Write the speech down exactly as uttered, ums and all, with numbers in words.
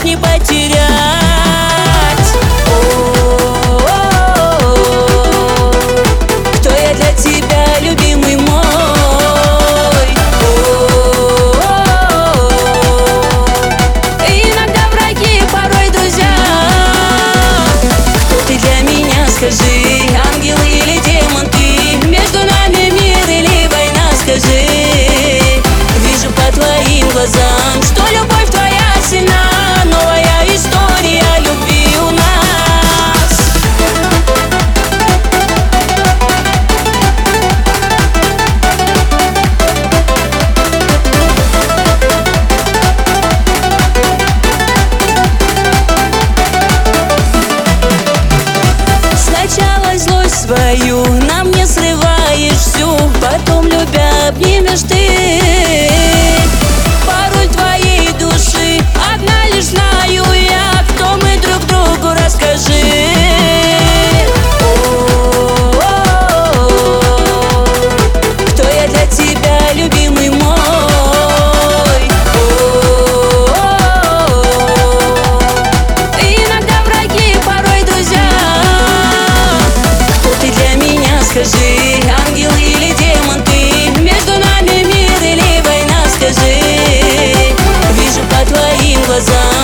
не потерять. О-о-о-о. Кто я для тебя, любимый мой? О-о-о-о. Иногда враги, порой друзья. Кто ты для меня, скажи, ангел или демон ты? Между нами мир или война, скажи. Вижу по твоим глазам, что любовь твоя сильна. Новая история любви у нас. Сначала злость свою на мне срываешь всю, потом, любя, обнимешь ты. Пароль твоей души одна лишь знаю я. Кто мы друг другу, расскажи. О-о-о-о. Кто я для тебя, любимый мой? О-о-о-о. Иногда враги, порой друзья. Кто ты для меня, скажи, ангел или демон ты? Между нами мир или война, скажи. Вижу по твоим глазам,